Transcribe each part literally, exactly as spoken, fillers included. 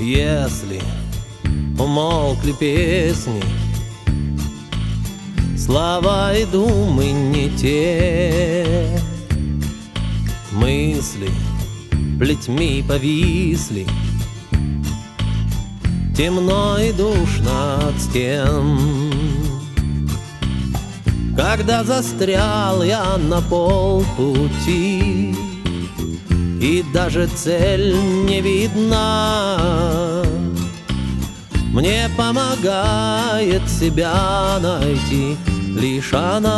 Если умолкли песни, слова и думы не те, мысли плетьми повисли, темно и душно от стен. Когда застрял я на полпути, и даже цель не видна, мне помогает себя найти лишь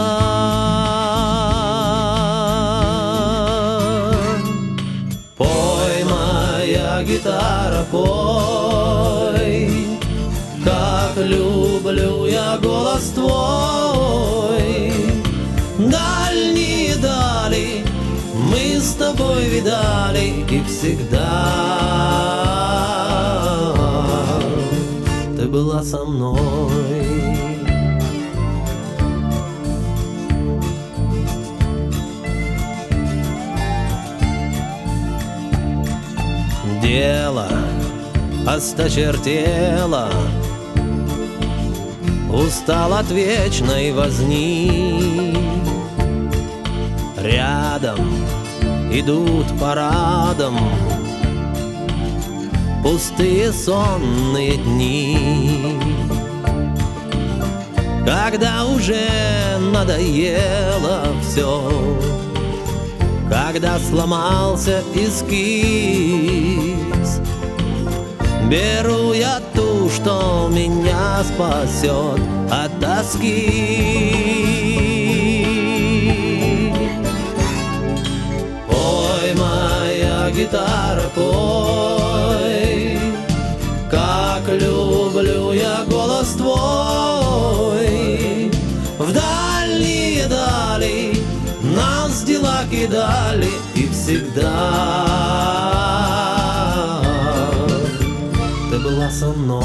она. Пой, моя гитара, пой, как люблю я голос твой. Дальние дали мы с тобой видали, и всегда ты была со мной. Дело осточертело, устал от вечной возни. Рядом идут парадом пустые сонные дни. Когда уже надоело все, когда сломался эскиз, беру я ту, что меня спасет от тоски. Пой, моя гитара, пой, как люблю я голос твой. В дальние дали нас дела кидали, и всегда ты была со мной.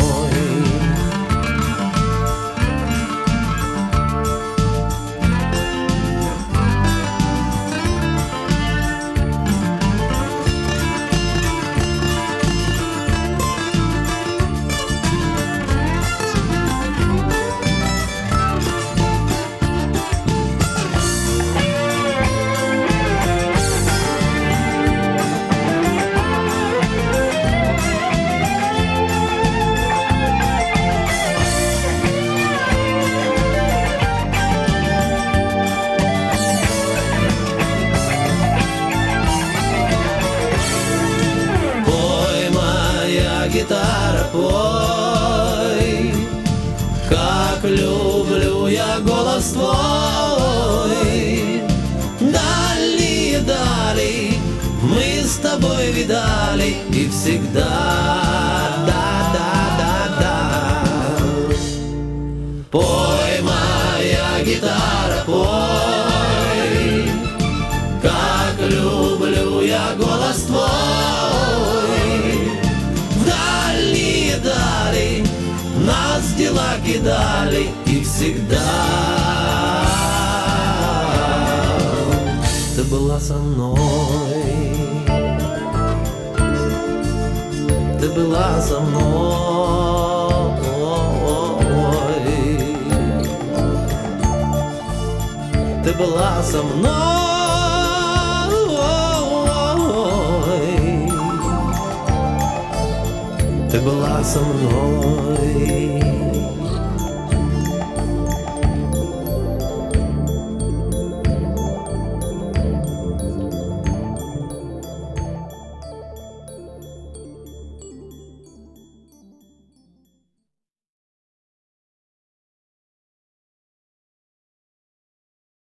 Гитара, пой, как люблю я голос твой. Дальние дали мы с тобой видали, и всегда, да, да, да, да. Пой, моя гитара, пой, как люблю я голос твой. Нас дела кидали, и всегда ты была со мной. Ты была со мной. Ты была со мной. Ты была со мной.